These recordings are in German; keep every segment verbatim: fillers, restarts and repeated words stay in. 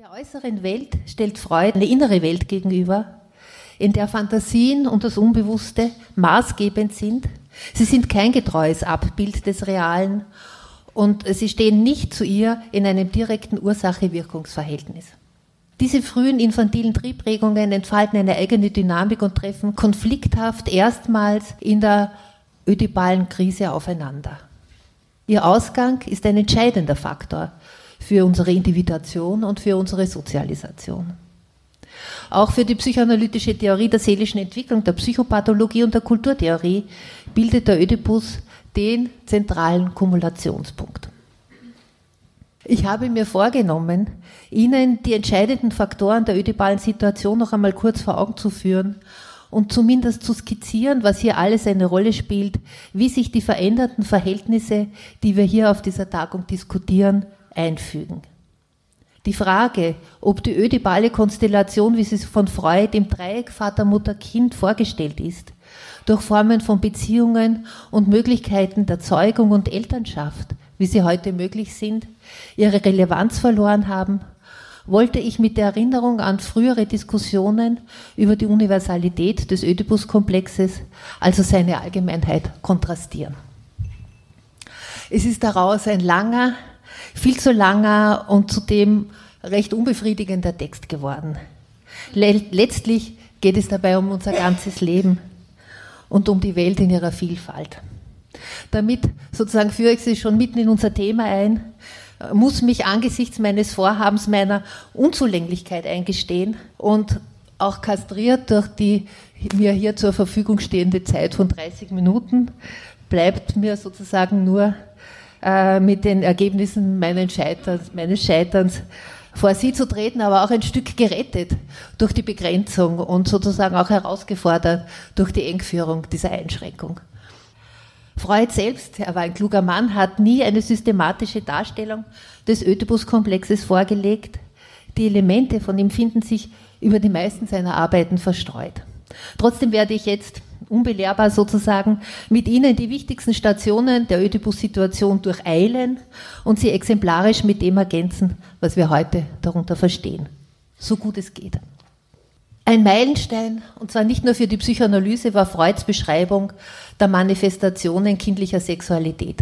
Der äußeren Welt stellt Freud eine innere Welt gegenüber, in der Fantasien und das Unbewusste maßgebend sind. Sie sind kein getreues Abbild des Realen und sie stehen nicht zu ihr in einem direkten Ursache-Wirkungsverhältnis. Diese frühen infantilen Triebregungen entfalten eine eigene Dynamik und treffen konflikthaft erstmals in der ödipalen Krise aufeinander. Ihr Ausgang ist ein entscheidender Faktor für unsere Individuation und für unsere Sozialisation. Auch für die psychoanalytische Theorie der seelischen Entwicklung, der Psychopathologie und der Kulturtheorie bildet der Ödipus den zentralen Kumulationspunkt. Ich habe mir vorgenommen, Ihnen die entscheidenden Faktoren der ödipalen Situation noch einmal kurz vor Augen zu führen und zumindest zu skizzieren, was hier alles eine Rolle spielt, wie sich die veränderten Verhältnisse, die wir hier auf dieser Tagung diskutieren, einfügen. Die Frage, ob die ödipale Konstellation, wie sie von Freud im Dreieck Vater, Mutter, Kind vorgestellt ist, durch Formen von Beziehungen und Möglichkeiten der Zeugung und Elternschaft, wie sie heute möglich sind, ihre Relevanz verloren haben, wollte ich mit der Erinnerung an frühere Diskussionen über die Universalität des Ödipus-Komplexes, also seine Allgemeinheit, kontrastieren. Es ist daraus ein langer, viel zu langer und zudem recht unbefriedigender Text geworden. Letztlich geht es dabei um unser ganzes Leben und um die Welt in ihrer Vielfalt. Damit sozusagen führe ich Sie schon mitten in unser Thema ein, muss mich angesichts meines Vorhabens meiner Unzulänglichkeit eingestehen und auch kastriert durch die mir hier zur Verfügung stehende Zeit von dreißig Minuten, bleibt mir sozusagen nur äh, mit den Ergebnissen meines Scheiterns, meines Scheiterns vor Sie zu treten, aber auch ein Stück gerettet durch die Begrenzung und sozusagen auch herausgefordert durch die Engführung dieser Einschränkung. Freud selbst, er war ein kluger Mann, hat nie eine systematische Darstellung des Ödipus-Komplexes vorgelegt. Die Elemente von ihm finden sich über die meisten seiner Arbeiten verstreut. Trotzdem werde ich jetzt unbelehrbar sozusagen mit Ihnen die wichtigsten Stationen der Ödipus-Situation durcheilen und sie exemplarisch mit dem ergänzen, was wir heute darunter verstehen, so gut es geht. Ein Meilenstein, und zwar nicht nur für die Psychoanalyse, war Freuds Beschreibung der Manifestationen kindlicher Sexualität.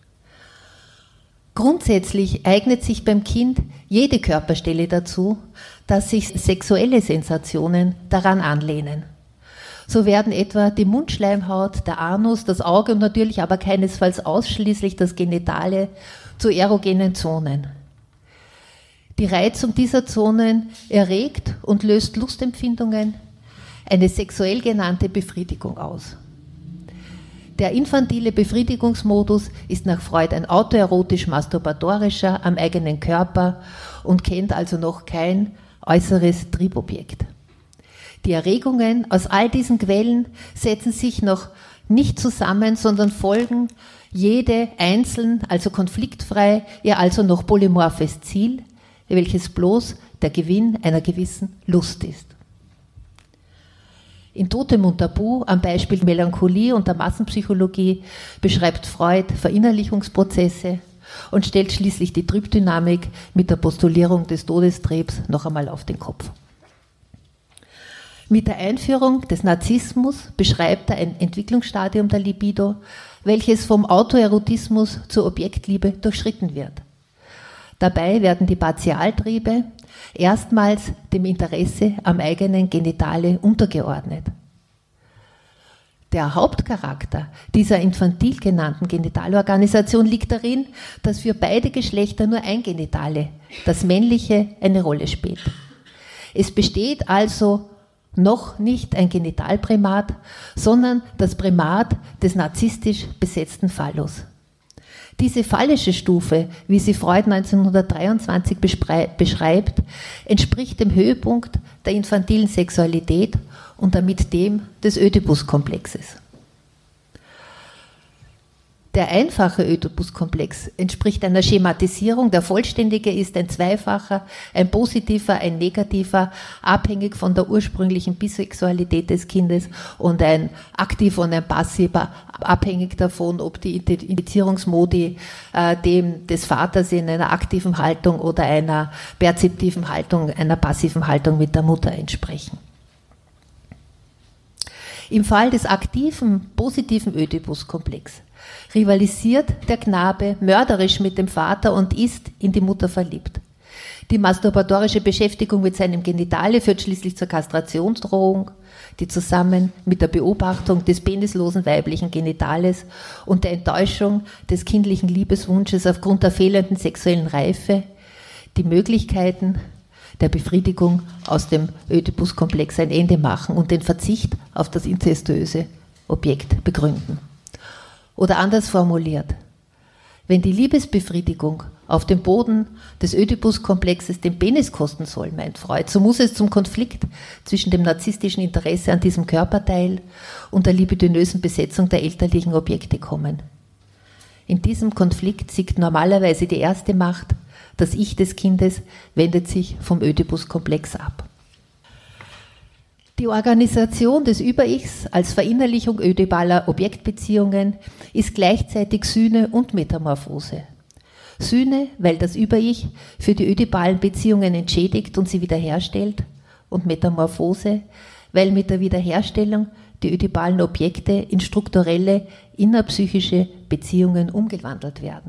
Grundsätzlich eignet sich beim Kind jede Körperstelle dazu, dass sich sexuelle Sensationen daran anlehnen. So werden etwa die Mundschleimhaut, der Anus, das Auge und natürlich aber keinesfalls ausschließlich das Genitale zu erogenen Zonen. Die Reizung dieser Zonen erregt und löst Lustempfindungen, eine sexuell genannte Befriedigung aus. Der infantile Befriedigungsmodus ist nach Freud ein autoerotisch-masturbatorischer am eigenen Körper und kennt also noch kein äußeres Triebobjekt. Die Erregungen aus all diesen Quellen setzen sich noch nicht zusammen, sondern folgen jede einzeln, also konfliktfrei, ihr also noch polymorphes Ziel, welches bloß der Gewinn einer gewissen Lust ist. In Totem und Tabu, am Beispiel Melancholie und der Massenpsychologie, beschreibt Freud Verinnerlichungsprozesse und stellt schließlich die Triebdynamik mit der Postulierung des Todestriebs noch einmal auf den Kopf. Mit der Einführung des Narzissmus beschreibt er ein Entwicklungsstadium der Libido, welches vom Autoerotismus zur Objektliebe durchschritten wird. Dabei werden die Partialtriebe erstmals dem Interesse am eigenen Genitale untergeordnet. Der Hauptcharakter dieser infantil genannten Genitalorganisation liegt darin, dass für beide Geschlechter nur ein Genitale, das männliche, eine Rolle spielt. Es besteht also noch nicht ein Genitalprimat, sondern das Primat des narzisstisch besetzten Phallus. Diese phallische Stufe, wie sie Freud neunzehnhundertdreiundzwanzig beschreibt, entspricht dem Höhepunkt der infantilen Sexualität und damit dem des Ödipus-Komplexes. Der einfache Ödipus-Komplex entspricht einer Schematisierung. Der vollständige ist ein zweifacher, ein positiver, ein negativer, abhängig von der ursprünglichen Bisexualität des Kindes, und ein aktiver und ein passiver, abhängig davon, ob die Identifizierungsmodi äh, dem des Vaters in einer aktiven Haltung oder einer perzeptiven Haltung, einer passiven Haltung mit der Mutter entsprechen. Im Fall des aktiven, positiven Ödipus-Komplex rivalisiert der Knabe mörderisch mit dem Vater und ist in die Mutter verliebt. Die masturbatorische Beschäftigung mit seinem Genitale führt schließlich zur Kastrationsdrohung, die zusammen mit der Beobachtung des penislosen weiblichen Genitales und der Enttäuschung des kindlichen Liebeswunsches aufgrund der fehlenden sexuellen Reife die Möglichkeiten der Befriedigung aus dem Ödipus-Komplex ein Ende machen und den Verzicht auf das inzestuöse Objekt begründen. Oder anders formuliert, wenn die Liebesbefriedigung auf dem Boden des Ödipus-Komplexes den Penis kosten soll, meint Freud, so muss es zum Konflikt zwischen dem narzisstischen Interesse an diesem Körperteil und der libidinösen Besetzung der elterlichen Objekte kommen. In diesem Konflikt siegt normalerweise die erste Macht, das Ich des Kindes wendet sich vom Ödipus-Komplex ab. Die Organisation des Über-Ichs als Verinnerlichung ödipaler Objektbeziehungen ist gleichzeitig Sühne und Metamorphose. Sühne, weil das Über-Ich für die ödipalen Beziehungen entschädigt und sie wiederherstellt, und Metamorphose, weil mit der Wiederherstellung die ödipalen Objekte in strukturelle, innerpsychische Beziehungen umgewandelt werden.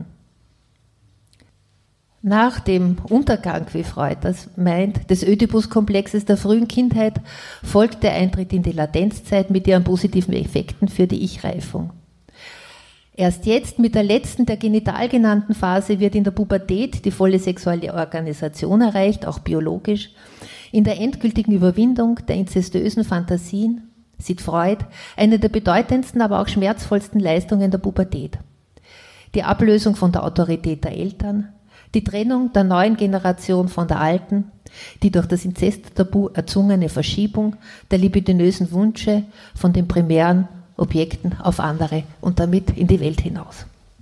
Nach dem Untergang, wie Freud das meint, des Ödipus-Komplexes der frühen Kindheit folgt der Eintritt in die Latenzzeit mit ihren positiven Effekten für die Ich-Reifung. Erst jetzt, mit der letzten der genital genannten Phase, wird in der Pubertät die volle sexuelle Organisation erreicht, auch biologisch. In der endgültigen Überwindung der inzestuösen Fantasien sieht Freud eine der bedeutendsten, aber auch schmerzvollsten Leistungen der Pubertät. Die Ablösung von der Autorität der Eltern, die Trennung der neuen Generation von der alten, die durch das Inzesttabu erzwungene Verschiebung der libidinösen Wünsche von den primären Objekten auf andere und damit in die Welt hinaus.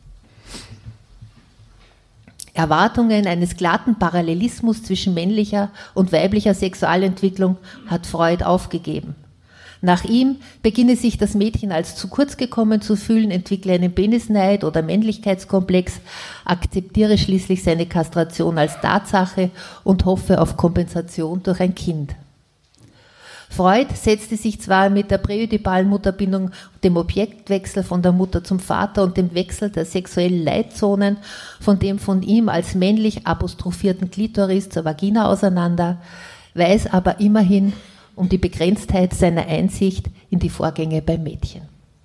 Erwartungen eines glatten Parallelismus zwischen männlicher und weiblicher Sexualentwicklung hat Freud aufgegeben. Nach ihm beginne sich das Mädchen als zu kurz gekommen zu fühlen, entwickle einen Penisneid oder Männlichkeitskomplex, akzeptiere schließlich seine Kastration als Tatsache und hoffe auf Kompensation durch ein Kind. Freud setzte sich zwar mit der präödipalen Mutterbindung, dem Objektwechsel von der Mutter zum Vater und dem Wechsel der sexuellen Leitzonen von dem von ihm als männlich apostrophierten Klitoris zur Vagina auseinander, weiß aber immerhin um die Begrenztheit seiner Einsicht in die Vorgänge beim Mädchen.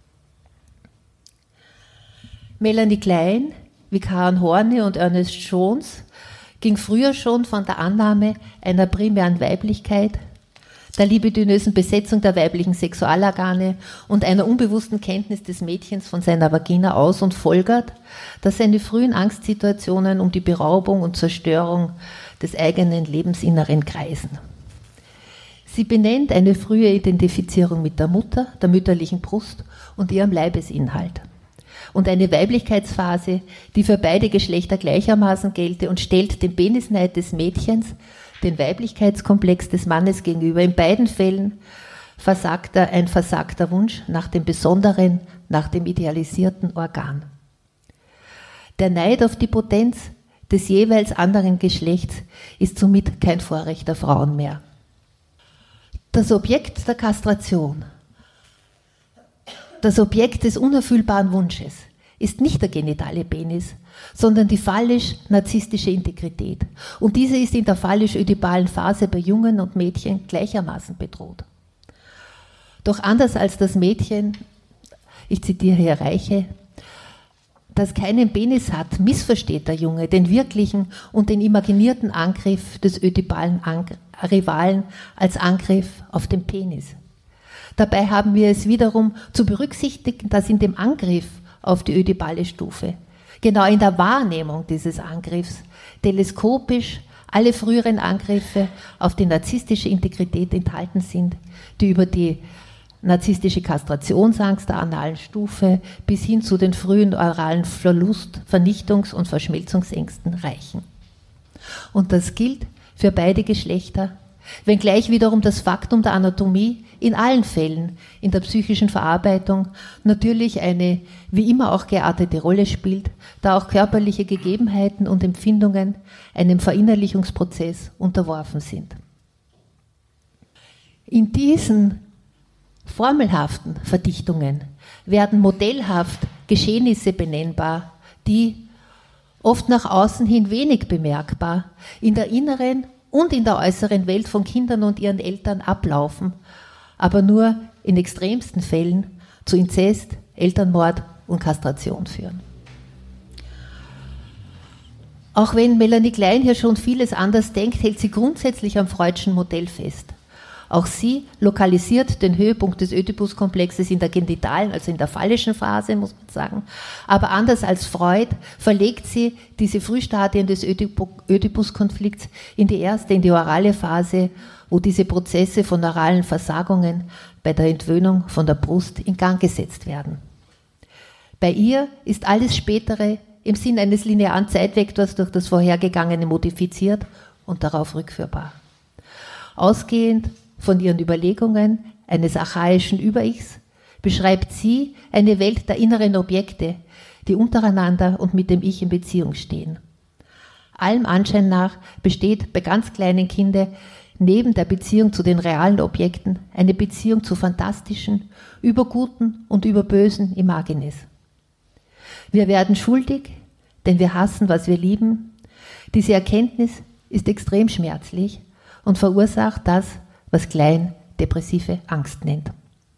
Melanie Klein, wie Karen Horney und Ernest Jones, ging früher schon von der Annahme einer primären Weiblichkeit, der libidinösen Besetzung der weiblichen Sexualorgane und einer unbewussten Kenntnis des Mädchens von seiner Vagina aus und folgert, dass seine frühen Angstsituationen um die Beraubung und Zerstörung des eigenen Lebensinneren kreisen. Sie benennt eine frühe Identifizierung mit der Mutter, der mütterlichen Brust und ihrem Leibesinhalt. Und eine Weiblichkeitsphase, die für beide Geschlechter gleichermaßen gelte, und stellt den Penisneid des Mädchens, den Weiblichkeitskomplex des Mannes gegenüber. In beiden Fällen versagter, ein versagter Wunsch nach dem Besonderen, nach dem idealisierten Organ. Der Neid auf die Potenz des jeweils anderen Geschlechts ist somit kein Vorrecht der Frauen mehr. Das Objekt der Kastration, das Objekt des unerfüllbaren Wunsches, ist nicht der genitale Penis, sondern die phallisch-narzisstische Integrität. Und diese ist in der phallisch-ödipalen Phase bei Jungen und Mädchen gleichermaßen bedroht. Doch anders als das Mädchen, ich zitiere hier Reiche, das keinen Penis hat, missversteht der Junge den wirklichen und den imaginierten Angriff des ödipalen Angriffs. Rivalen als Angriff auf den Penis. Dabei haben wir es wiederum zu berücksichtigen, dass in dem Angriff auf die ödipale Stufe, genau in der Wahrnehmung dieses Angriffs, teleskopisch alle früheren Angriffe auf die narzisstische Integrität enthalten sind, die über die narzisstische Kastrationsangst der analen Stufe bis hin zu den frühen oralen Verlust-, Vernichtungs- und Verschmelzungsängsten reichen. Und das gilt für beide Geschlechter, wenngleich wiederum das Faktum der Anatomie in allen Fällen in der psychischen Verarbeitung natürlich eine wie immer auch geartete Rolle spielt, da auch körperliche Gegebenheiten und Empfindungen einem Verinnerlichungsprozess unterworfen sind. In diesen formelhaften Verdichtungen werden modellhaft Geschehnisse benennbar, die oft nach außen hin wenig bemerkbar in der inneren und in der äußeren Welt von Kindern und ihren Eltern ablaufen, aber nur in extremsten Fällen zu Inzest, Elternmord und Kastration führen. Auch wenn Melanie Klein hier schon vieles anders denkt, hält sie grundsätzlich am Freudschen Modell fest. Auch sie lokalisiert den Höhepunkt des Ödipus-Komplexes in der genitalen, also in der phallischen Phase, muss man sagen. Aber anders als Freud verlegt sie diese Frühstadien des Ödipus-Konflikts in die erste, in die orale Phase, wo diese Prozesse von oralen Versagungen bei der Entwöhnung von der Brust in Gang gesetzt werden. Bei ihr ist alles Spätere im Sinn eines linearen Zeitvektors durch das Vorhergegangene modifiziert und darauf rückführbar. Ausgehend von ihren Überlegungen eines archaischen Über-Ichs beschreibt sie eine Welt der inneren Objekte, die untereinander und mit dem Ich in Beziehung stehen. Allem Anschein nach besteht bei ganz kleinen Kindern neben der Beziehung zu den realen Objekten eine Beziehung zu fantastischen, überguten und überbösen Imagines. Wir werden schuldig, denn wir hassen, was wir lieben. Diese Erkenntnis ist extrem schmerzlich und verursacht das, was Klein depressive Angst nennt.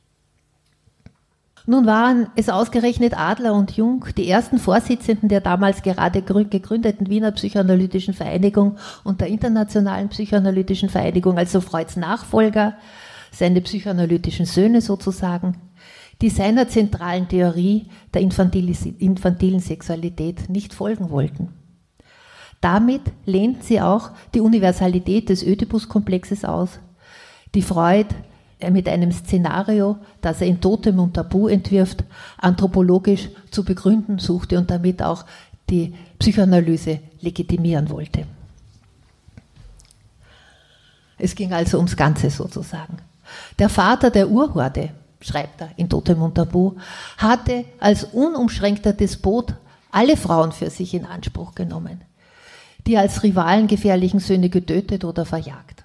Nun waren es ausgerechnet Adler und Jung, die ersten Vorsitzenden der damals gerade gegründeten Wiener Psychoanalytischen Vereinigung und der Internationalen Psychoanalytischen Vereinigung, also Freuds Nachfolger, seine psychoanalytischen Söhne sozusagen, die seiner zentralen Theorie der infantilen Sexualität nicht folgen wollten. Damit lehnten sie auch die Universalität des Ödipus-Komplexes aus, die Freud mit einem Szenario, das er in Totem und Tabu entwirft, anthropologisch zu begründen suchte und damit auch die Psychoanalyse legitimieren wollte. Es ging also ums Ganze sozusagen. Der Vater der Urhorde, schreibt er in Totem und Tabu, hatte als unumschränkter Despot alle Frauen für sich in Anspruch genommen, die als Rivalen gefährlichen Söhne getötet oder verjagt.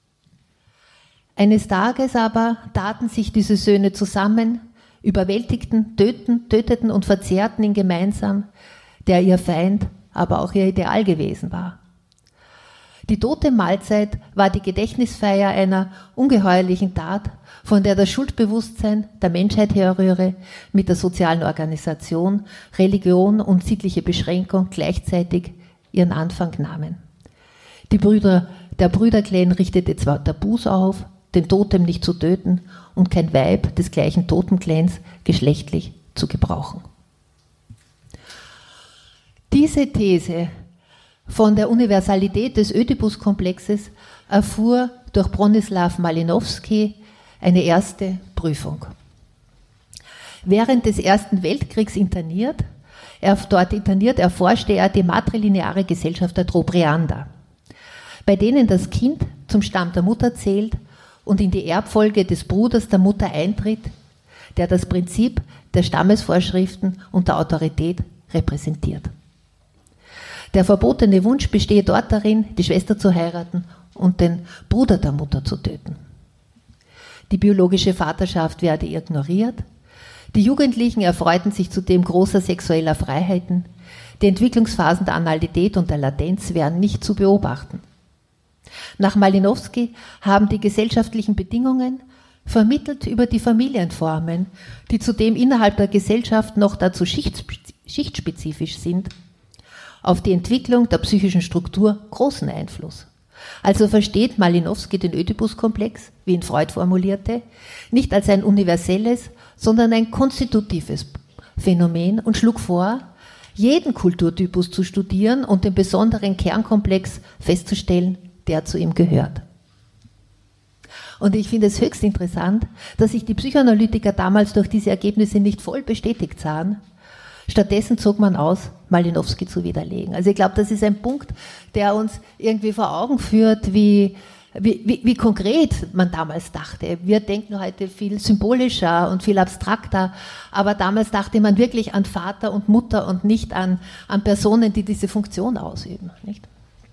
Eines Tages aber taten sich diese Söhne zusammen, überwältigten, töten, töteten und verzehrten ihn gemeinsam, der ihr Feind, aber auch ihr Ideal gewesen war. Die Totemmahlzeit war die Gedächtnisfeier einer ungeheuerlichen Tat, von der das Schuldbewusstsein der Menschheit herrühre, mit der sozialen Organisation, Religion und sittliche Beschränkung gleichzeitig ihren Anfang nahmen. Die Brüder, der Brüderclan richtete zwar Tabus auf, den Totem nicht zu töten und kein Weib des gleichen Totenclans geschlechtlich zu gebrauchen. Diese These von der Universalität des Ödipus-Komplexes erfuhr durch Bronislaw Malinowski eine erste Prüfung. Während des Ersten Weltkriegs interniert, er, dort interniert erforschte er die matrilineare Gesellschaft der Trobriander, bei denen das Kind zum Stamm der Mutter zählt und in die Erbfolge des Bruders der Mutter eintritt, der das Prinzip der Stammesvorschriften und der Autorität repräsentiert. Der verbotene Wunsch bestehe dort darin, die Schwester zu heiraten und den Bruder der Mutter zu töten. Die biologische Vaterschaft werde ignoriert, die Jugendlichen erfreuten sich zudem großer sexueller Freiheiten, die Entwicklungsphasen der Analität und der Latenz wären nicht zu beobachten. Nach Malinowski haben die gesellschaftlichen Bedingungen, vermittelt über die Familienformen, die zudem innerhalb der Gesellschaft noch dazu schichtspezifisch sind, auf die Entwicklung der psychischen Struktur großen Einfluss. Also versteht Malinowski den Ödipus-Komplex, wie ihn Freud formulierte, nicht als ein universelles, sondern ein konstitutives Phänomen und schlug vor, jeden Kulturtypus zu studieren und den besonderen Kernkomplex festzustellen, der zu ihm gehört. Und ich finde es höchst interessant, dass sich die Psychoanalytiker damals durch diese Ergebnisse nicht voll bestätigt sahen. Stattdessen zog man aus, Malinowski zu widerlegen. Also ich glaube, das ist ein Punkt, der uns irgendwie vor Augen führt, wie, wie, wie, wie konkret man damals dachte. Wir denken heute viel symbolischer und viel abstrakter, aber damals dachte man wirklich an Vater und Mutter und nicht an, an Personen, die diese Funktion ausüben. Nicht?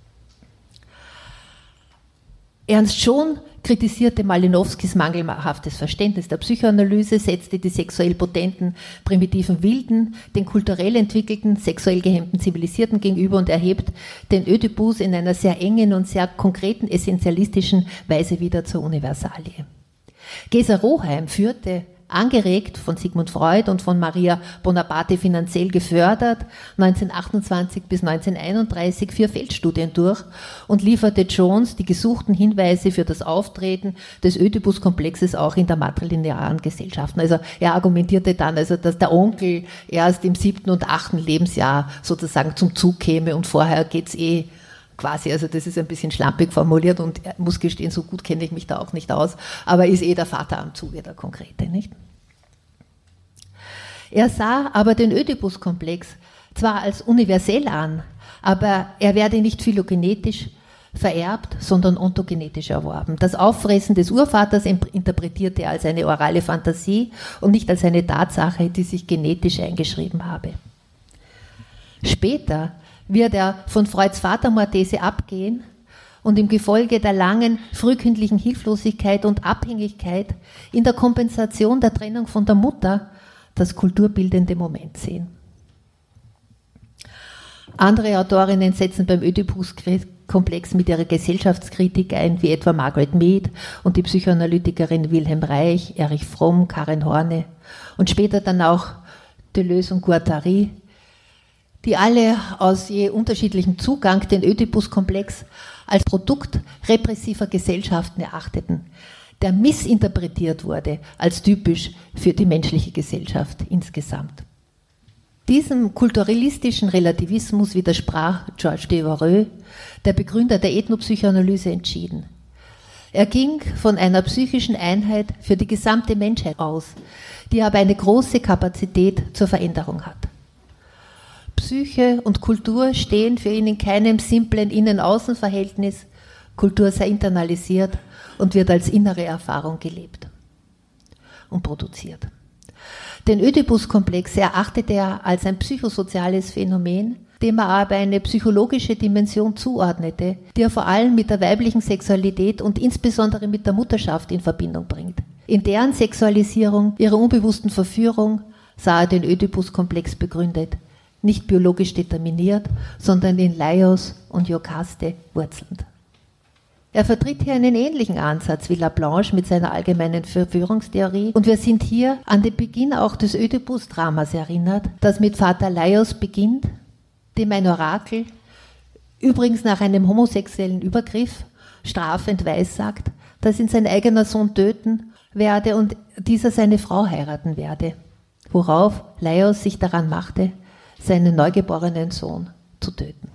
Ernst Schon kritisierte Malinowskis mangelhaftes Verständnis der Psychoanalyse, setzte die sexuell potenten, primitiven Wilden den kulturell entwickelten, sexuell gehemmten Zivilisierten gegenüber und erhebt den Ödipus in einer sehr engen und sehr konkreten, essentialistischen Weise wieder zur Universalie. Gesa Roheim führte, angeregt von Sigmund Freud und von Maria Bonaparte finanziell gefördert, neunzehnhundertachtundzwanzig bis neunzehnhunderteinunddreißig vier Feldstudien durch und lieferte Jones die gesuchten Hinweise für das Auftreten des Ödipus-Komplexes auch in der matrilinearen Gesellschaften. Also er argumentierte dann, also dass der Onkel erst im siebten und achten Lebensjahr sozusagen zum Zug käme und vorher geht's eh quasi, also das ist ein bisschen schlampig formuliert und er muss gestehen, so gut kenne ich mich da auch nicht aus, aber ist eh der Vater am Zuge, der Konkrete, nicht? Er sah aber den Ödipus-Komplex zwar als universell an, aber er werde nicht phylogenetisch vererbt, sondern ontogenetisch erworben. Das Auffressen des Urvaters interpretierte er als eine orale Fantasie und nicht als eine Tatsache, die sich genetisch eingeschrieben habe. Später wird er von Freuds Vatermordthese abgehen und im Gefolge der langen frühkindlichen Hilflosigkeit und Abhängigkeit in der Kompensation der Trennung von der Mutter das kulturbildende Moment sehen. Andere Autorinnen setzen beim Ödipus-Komplex mit ihrer Gesellschaftskritik ein, wie etwa Margaret Mead und die Psychoanalytikerin Wilhelm Reich, Erich Fromm, Karen Horne und später dann auch Deleuze und Guattari, die alle aus je unterschiedlichem Zugang den Ödipus-Komplex als Produkt repressiver Gesellschaften erachteten, der missinterpretiert wurde als typisch für die menschliche Gesellschaft insgesamt. Diesem kulturalistischen Relativismus widersprach Georges Devereux, der Begründer der Ethnopsychoanalyse, entschieden. Er ging von einer psychischen Einheit für die gesamte Menschheit aus, die aber eine große Kapazität zur Veränderung hat. Psyche und Kultur stehen für ihn in keinem simplen Innen-Außen-Verhältnis. Kultur sei internalisiert und wird als innere Erfahrung gelebt und produziert. Den Ödipus-Komplex erachtete er als ein psychosoziales Phänomen, dem er aber eine psychologische Dimension zuordnete, die er vor allem mit der weiblichen Sexualität und insbesondere mit der Mutterschaft in Verbindung bringt. In deren Sexualisierung, ihrer unbewussten Verführung, sah er den Ödipus-Komplex begründet, nicht biologisch determiniert, sondern in Laios und Iokaste wurzelnd. Er vertritt hier einen ähnlichen Ansatz wie Laplanche mit seiner allgemeinen Verführungstheorie und wir sind hier an den Beginn auch des Ödipus-Dramas erinnert, das mit Vater Laios beginnt, dem ein Orakel, übrigens nach einem homosexuellen Übergriff, strafend weissagt, dass ihn sein eigener Sohn töten werde und dieser seine Frau heiraten werde, worauf Laios sich daran machte, seinen neugeborenen Sohn zu töten.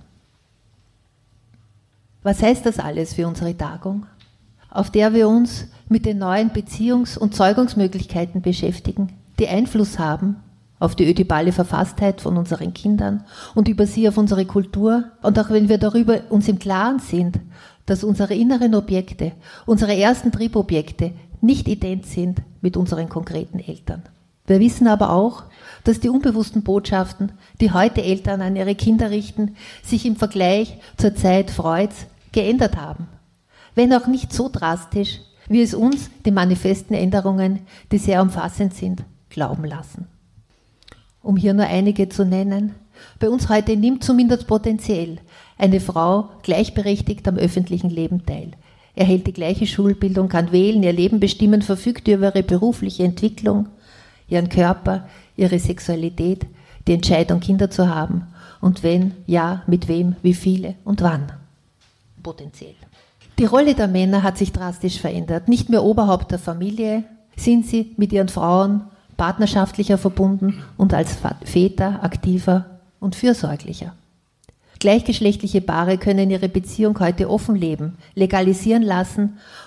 Was heißt das alles für unsere Tagung, auf der wir uns mit den neuen Beziehungs- und Zeugungsmöglichkeiten beschäftigen, die Einfluss haben auf die ödipale Verfasstheit von unseren Kindern und über sie auf unsere Kultur, und auch wenn wir darüber uns im Klaren sind, dass unsere inneren Objekte, unsere ersten Triebobjekte nicht ident sind mit unseren konkreten Eltern. Wir wissen aber auch, dass die unbewussten Botschaften, die heute Eltern an ihre Kinder richten, sich im Vergleich zur Zeit Freuds geändert haben. Wenn auch nicht so drastisch, wie es uns die manifesten Änderungen, die sehr umfassend sind, glauben lassen. Um hier nur einige zu nennen, bei uns heute nimmt zumindest potenziell eine Frau gleichberechtigt am öffentlichen Leben teil. Erhält die gleiche Schulbildung, kann wählen, ihr Leben bestimmen, verfügt über ihre berufliche Entwicklung, ihren Körper, ihre Sexualität, die Entscheidung, Kinder zu haben und wenn, ja, mit wem, wie viele und wann. Potenziell. Die Rolle der Männer hat sich drastisch verändert. Nicht mehr Oberhaupt der Familie sind sie mit ihren Frauen partnerschaftlicher verbunden und als Väter aktiver und fürsorglicher. Gleichgeschlechtliche Paare können ihre Beziehung heute offen leben, legalisieren lassen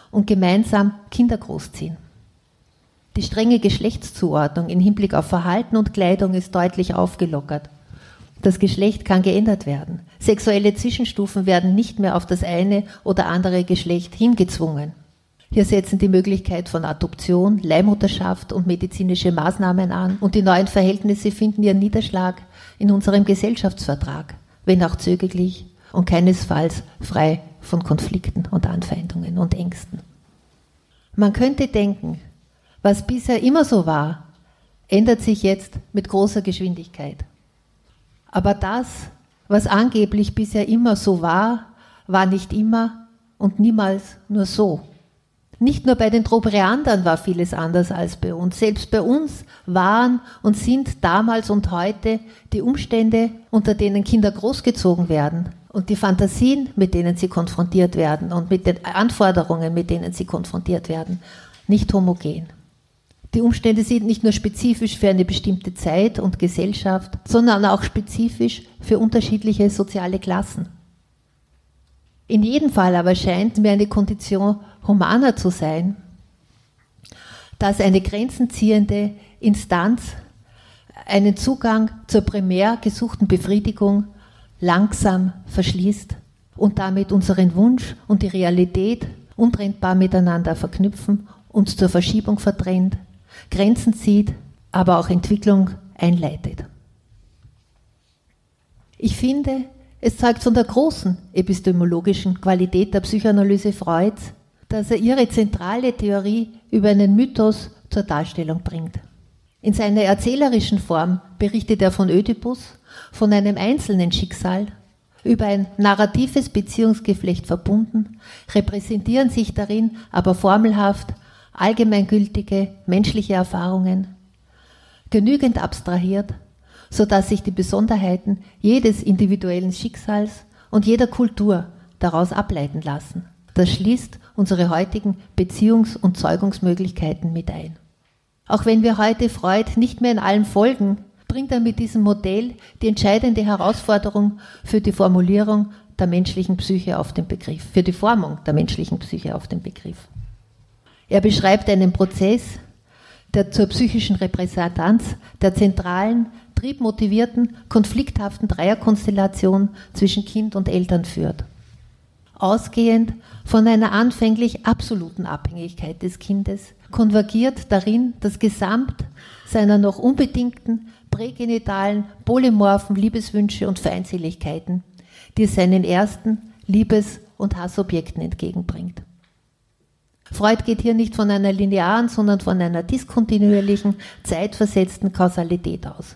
und gemeinsam Kinder großziehen. Die strenge Geschlechtszuordnung im Hinblick auf Verhalten und Kleidung ist deutlich aufgelockert. Das Geschlecht kann geändert werden. Sexuelle Zwischenstufen werden nicht mehr auf das eine oder andere Geschlecht hingezwungen. Hier setzen die Möglichkeit von Adoption, Leihmutterschaft und medizinische Maßnahmen an und die neuen Verhältnisse finden ihren Niederschlag in unserem Gesellschaftsvertrag, wenn auch zögerlich und keinesfalls frei von Konflikten und Anfeindungen und Ängsten. Man könnte denken, was bisher immer so war, ändert sich jetzt mit großer Geschwindigkeit. Aber das, was angeblich bisher immer so war, war nicht immer und niemals nur so. Nicht nur bei den Trobriandern war vieles anders als bei uns. Selbst bei uns waren und sind damals und heute die Umstände, unter denen Kinder großgezogen werden und die Fantasien, mit denen sie konfrontiert werden und mit den Anforderungen, mit denen sie konfrontiert werden, nicht homogen. Die Umstände sind nicht nur spezifisch für eine bestimmte Zeit und Gesellschaft, sondern auch spezifisch für unterschiedliche soziale Klassen. In jedem Fall aber scheint mir eine Kondition humaner zu sein, dass eine grenzenziehende Instanz einen Zugang zur primär gesuchten Befriedigung langsam verschließt und damit unseren Wunsch und die Realität untrennbar miteinander verknüpfen, uns zur Verschiebung verdrängt, Grenzen zieht, aber auch Entwicklung einleitet. Ich finde, es zeugt von der großen epistemologischen Qualität der Psychoanalyse Freuds, dass er ihre zentrale Theorie über einen Mythos zur Darstellung bringt. In seiner erzählerischen Form berichtet er von Ödipus, von einem einzelnen Schicksal, über ein narratives Beziehungsgeflecht verbunden, repräsentieren sich darin aber formelhaft allgemeingültige menschliche Erfahrungen, genügend abstrahiert, sodass sich die Besonderheiten jedes individuellen Schicksals und jeder Kultur daraus ableiten lassen. Das schließt unsere heutigen Beziehungs- und Zeugungsmöglichkeiten mit ein. Auch wenn wir heute Freud nicht mehr in allem folgen, bringt er mit diesem Modell die entscheidende Herausforderung für die Formulierung der menschlichen Psyche auf den Begriff, für die Formung der menschlichen Psyche auf den Begriff. Er beschreibt einen Prozess, der zur psychischen Repräsentanz der zentralen, triebmotivierten, konflikthaften Dreierkonstellation zwischen Kind und Eltern führt. Ausgehend von einer anfänglich absoluten Abhängigkeit des Kindes konvergiert darin das Gesamt seiner noch unbedingten, prägenitalen, polymorphen Liebeswünsche und Feindseligkeiten, die es seinen ersten Liebes- und Hassobjekten entgegenbringt. Freud geht hier nicht von einer linearen, sondern von einer diskontinuierlichen, zeitversetzten Kausalität aus.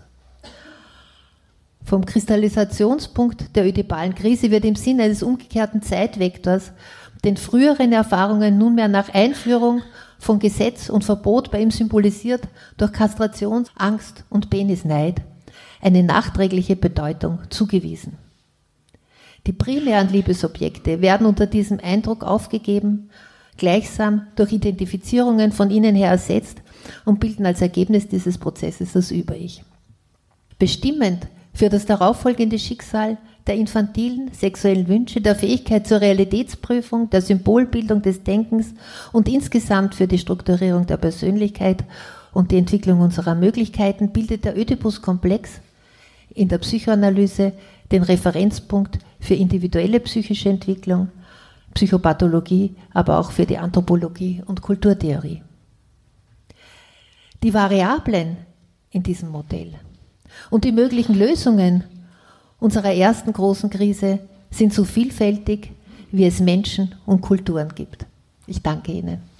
Vom Kristallisationspunkt der ödipalen Krise wird im Sinne eines umgekehrten Zeitvektors den früheren Erfahrungen nunmehr nach Einführung von Gesetz und Verbot bei ihm symbolisiert durch Kastration, Angst und Penisneid eine nachträgliche Bedeutung zugewiesen. Die primären Liebesobjekte werden unter diesem Eindruck aufgegeben, gleichsam durch Identifizierungen von ihnen her ersetzt und bilden als Ergebnis dieses Prozesses das Über-Ich. Bestimmend für das darauffolgende Schicksal der infantilen sexuellen Wünsche, der Fähigkeit zur Realitätsprüfung, der Symbolbildung des Denkens und insgesamt für die Strukturierung der Persönlichkeit und die Entwicklung unserer Möglichkeiten bildet der Ödipus-Komplex in der Psychoanalyse den Referenzpunkt für individuelle psychische Entwicklung, Psychopathologie, aber auch für die Anthropologie und Kulturtheorie. Die Variablen in diesem Modell und die möglichen Lösungen unserer ersten großen Krise sind so vielfältig, wie es Menschen und Kulturen gibt. Ich danke Ihnen.